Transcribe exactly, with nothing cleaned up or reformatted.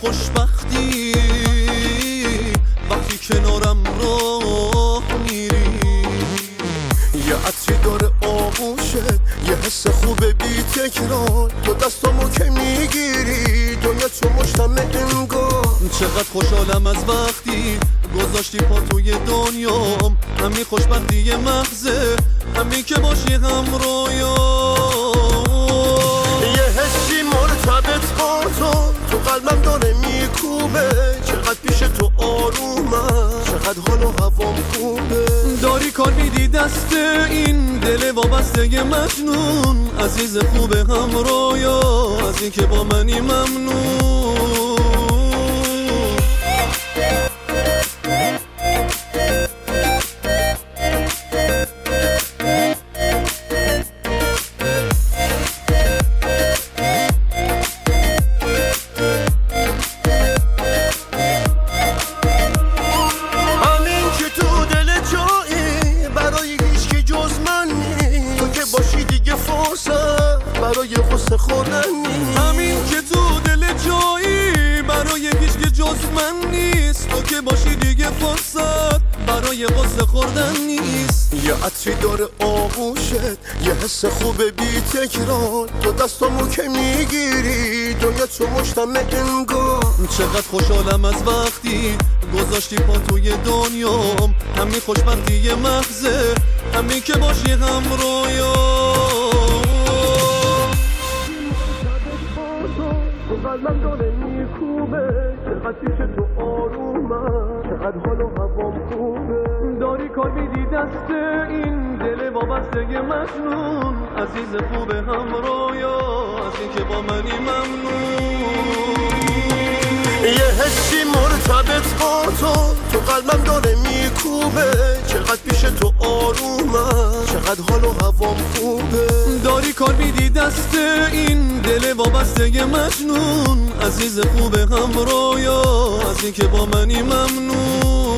خوشبختی وقتی کنارم راه میری. یه عطری داره آغوشت، یه حس خوبه بی تکرار، تو دستامو که میگیری دنیا تو مشتم انگار. چقدر خوشحالم از وقتی گذاشتی پا توی دنیام، همین خوشبختی محضه، همین که باشی همراهام. یه حسی مرتبط با تو تو قلبم داره میکوبه، چقدر پیش تو آرومم، چقدر حال و هوام خوبه. داری کار میدی دست این دل وابسته مجنون، عزیز خوبه همرایا، از این که با منی ممنون. برای غصه خوردن نیست، همین که تو دل جایی برای هیچ که جز من نیست. تو که باشی دیگه فرصت برای غصه خوردن نیست. یه عطری داره آغوشت، یه حس خوبه بی تکرار، تو دستامو که میگیری دنیا تو مشتم انگار. چقدر خوشحالم از وقتی گذاشتی پا توی دنیام، همین خوشبختی محضه، همین که باشی همراهام. قلبم داره میکوبه، چقدر پیش تو آرومم، چقدر حال و هوام خوبه. داری کار میدی دست این دل وابسته مجنون، عزیز خوبه همرایا، از این که با منی ممنون. یه حسی مرتبط با تو تو قلبم داره میکوبه، چقدر پیش تو آرومم، چقدر حال و هوام خوبه. داری کار میدی دست این دل وابسته مجنون، عزیز خوبه همرایا، از این که با منی ممنون.